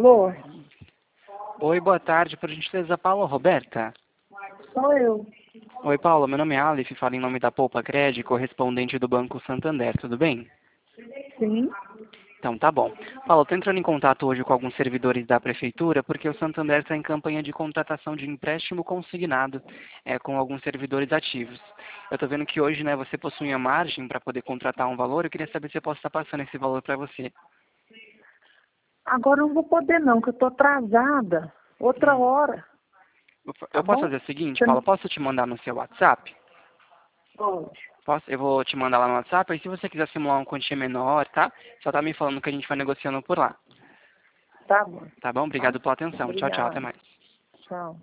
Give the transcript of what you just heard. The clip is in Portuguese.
Alô? Oi, boa tarde. Por gentileza, Paula ou Roberta? Sou eu. Oi, Paula. Meu nome é Aleph, falo em nome da Poupa Cred, correspondente do Banco Santander. Tudo bem? Sim. Então, tá bom. Paula, eu tô entrando em contato hoje com alguns servidores da Prefeitura, porque o Santander está em campanha de contratação de empréstimo consignado com alguns servidores ativos. Eu tô vendo que hoje, né, você possui a margem para poder contratar um valor. Eu queria saber se eu posso estar passando esse valor para você. Agora eu não vou poder não, que eu tô atrasada. Outra hora, tá Eu posso bom? fazer o seguinte, Você Paula, não posso te mandar no seu WhatsApp? pode. Posso? Eu vou te mandar lá no WhatsApp, aí se você quiser simular uma quantia menor, tá? Só tá me falando que a gente vai negociando por lá. Tá bom. Tá bom? Tá? Obrigado pela atenção. Tchau, tchau. Até Obrigada. mais. Tchau.